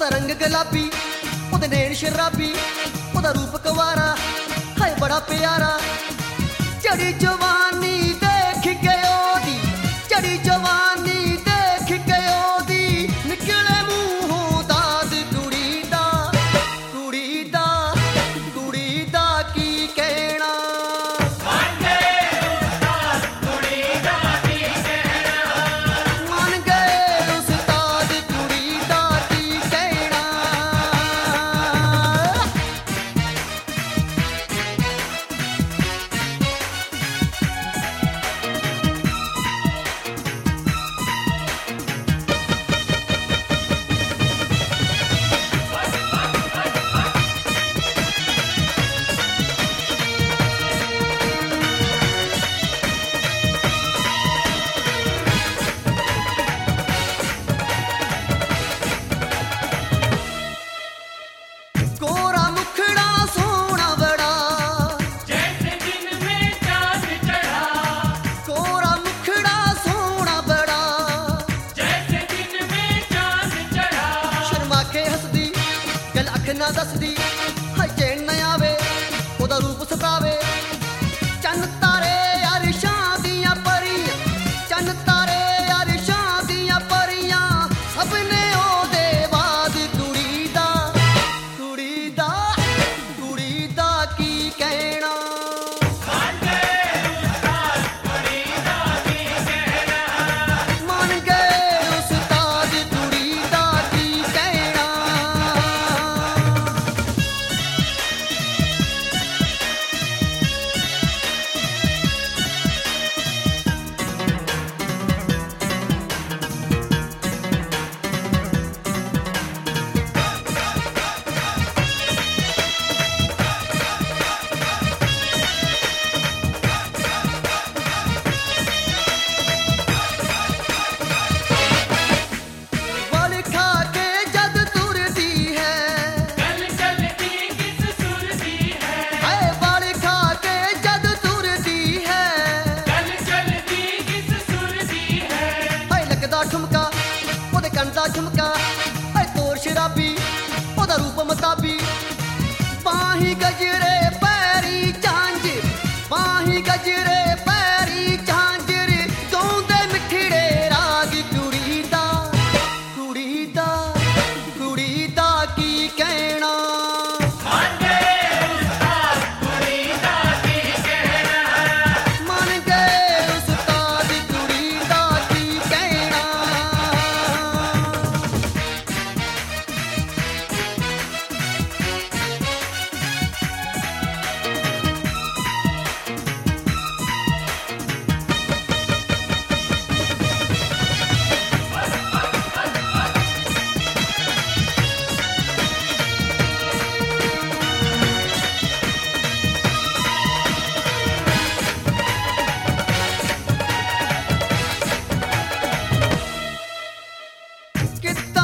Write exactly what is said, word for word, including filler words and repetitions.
ਉਹਦਾ ਰੰਗ ਗੁਲਾਬੀ, ਉਹਦੇ ਨੈਣ ਸ਼ਰਾਬੀ, ਉਹਦਾ ਰੂਪ ਕੁਵਾਰਾ ਹਾਏ ਬੜਾ ਪਿਆਰਾ। ਚੜੀ ਜਵਾਨੀ ਦੇਖ ਕੇ ਉਹਦੀ, ਚੜੀ ਜਵਾਨੀ ਦੇਖ ਕੇ ਉਹਦੀ, ਨਿਕਲੇ ਮੂੰਹੋਂ ਦਾਦ ਕੁੜੀ ਦਾ, ਕੁੜੀ ਦਾ, ਕੁੜੀ ਦਾ ਕੀ ਕਹਿਣਾ। ਮੰਨ ਗਏ ਉਸਤਾਦ ਕੁੜੀ ਦਾ ਕੀ ਕਹਿਣਾ, ਮੰਨ ਗਏ ਉਸਤਾਦ ਕੁੜੀ ਦਾ ਕੀ ਕਹਿਣਾ। गोरा मुखड़ा सोना बड़ा, जैसे दिन में चांद चढ़ा, गोरा मुखड़ा सोना बड़ा, जैसे दिन में चांद चढ़ा। शर्मा के हसदी गल अख ना दसदी, हाय चैन न आवे ओदा रूप सतावे। चन्न तारे अरशां दियां परियां, चन्न तारे अरशां दियां परियां, सबने ओदे बाद कुड़ी दा, कुड़ी दा, कुड़ी दा की कहना। मान गए उस्ताद कुड़ी दा की कहना, मान गए उस्ताद कुड़ी दा की कहना। बल खा के जद तुरदी है, गल चलती किस सुर दी है, हाय बल खा के जद तुरदी है, गल चलती किस सुर दी है। हाय लगदा ठुमका ਉਹਦੇ ਕੰਨ ਦਾ ਝੁਮਕਾ, ਹਾਏ ਤੋਰ ਸ਼ਰਾਬੀ ਉਹਦਾ ਰੂਪ ਮਤਾਬੀ। ਬਾਹੀਂ ਗਜਰੇ ਪੈਰੀ ਝਾਂਜਰ, ਬਾਹੀਂ ਗਜਰੇ ਪੈਰੀ ਝਾਂਜਰ, ਗਾਉਂਦੇ ਮਿੱਠੜੇ ਰਾਗ ਕੁੜੀ ਦਾ, ਕੁੜੀ ਦਾ, ਕੁੜੀ ਦਾ ਕੀ ਕਹਿਣਾ। मान गए उस्ताद कुड़ी दा की कहना, ਮੰਨ ਗਏ ਉਸਤਾਦ ਕੁੜੀ ਦਾ ਕੀ ਕਹਿਣਾ। कित्ते